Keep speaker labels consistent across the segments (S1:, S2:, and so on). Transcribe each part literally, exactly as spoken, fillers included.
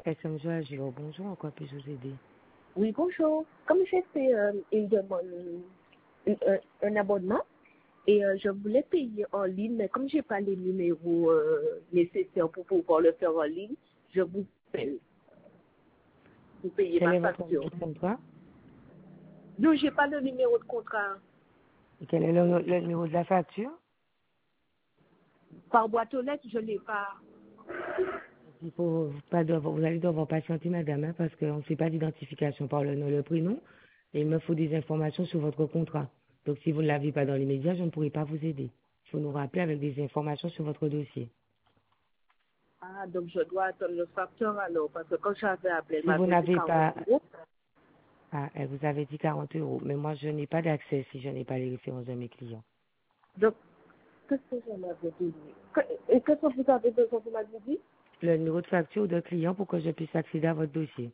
S1: S M Joachim, bonjour, en quoi puis-je vous aider?
S2: Oui, bonjour. Comme j'ai fait euh, une demande, une- un, un abonnement, et euh, je voulais payer en ligne, mais comme j'ai pas les numéros euh, nécessaires pour pouvoir le faire en ligne, je vous appelle pour payer
S1: Quel
S2: ma
S1: est votre
S2: facture.
S1: numéro de contrat?
S2: Non, j'ai pas le numéro de contrat.
S1: Et quel est le, le numéro de la facture?
S2: Par boîte aux lettres, je l'ai pas.
S1: Il faut pas devoir, vous allez devoir patienter, madame, hein, parce qu'on ne fait pas d'identification par le nom et le prénom. Et il me faut des informations sur votre contrat. Donc, si vous ne l'avez pas dans les médias, je ne pourrai pas vous aider. Il faut nous rappeler avec des informations sur votre dossier.
S2: Ah, donc je dois attendre le facteur alors, parce que quand j'avais appelé, elle
S1: Si vous
S2: m'avait dit
S1: n'avez
S2: quarante
S1: pas,
S2: euros.
S1: ah, elle vous avait dit quarante euros, mais moi, je n'ai pas d'accès si je n'ai pas les références de mes clients.
S2: Donc, qu'est-ce que je m'avais dit? Que- Et qu'est-ce que vous avez besoin, vous m'avez dit?
S1: Le numéro de facture de client pour que je puisse accéder à votre dossier.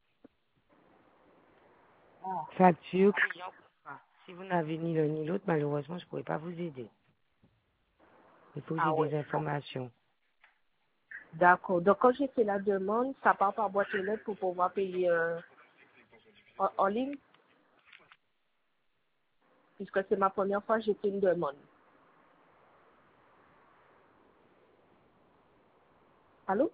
S2: Ah,
S1: Facture, client, contrat. Si vous n'avez ni l'un ni l'autre, malheureusement, je ne pourrai pas vous aider. Il faut que j'ai
S2: ah ouais.
S1: des informations.
S2: D'accord. Donc, quand j'ai fait la demande, ça part par boîte aux lettres pour pouvoir payer euh, en, en ligne, puisque c'est ma première fois que j'ai fait une demande. Allô?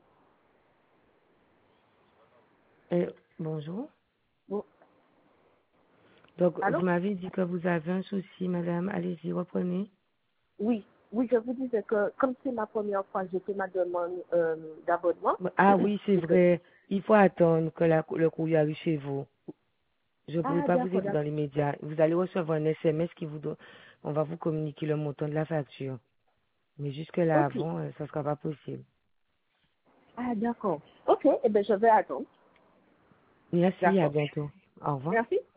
S1: Euh, bonjour.
S2: Bon.
S1: Donc,
S2: Allô?
S1: vous m'avez dit que vous avez un souci, madame. Allez-y, reprenez.
S2: Oui. Oui, je vous disais que comme c'est ma première fois que j'ai fait ma demande euh, d'abonnement,
S1: Ah oui, c'est
S2: et que-
S1: vrai. Il faut attendre que la- le courrier arrive chez vous. Je ne pourrai
S2: ah,
S1: pas vous
S2: d'accord,
S1: aider dans
S2: d'accord.
S1: les médias. Vous allez recevoir un S M S qui vous donne. On va vous communiquer le montant de la facture. Mais jusque-là,
S2: Ok.
S1: avant, euh, ça ne sera pas possible.
S2: Ah, d'accord. Ok, eh bien, je vais attendre.
S1: Merci, à
S2: D'accord.
S1: bientôt. Au revoir.
S2: Merci.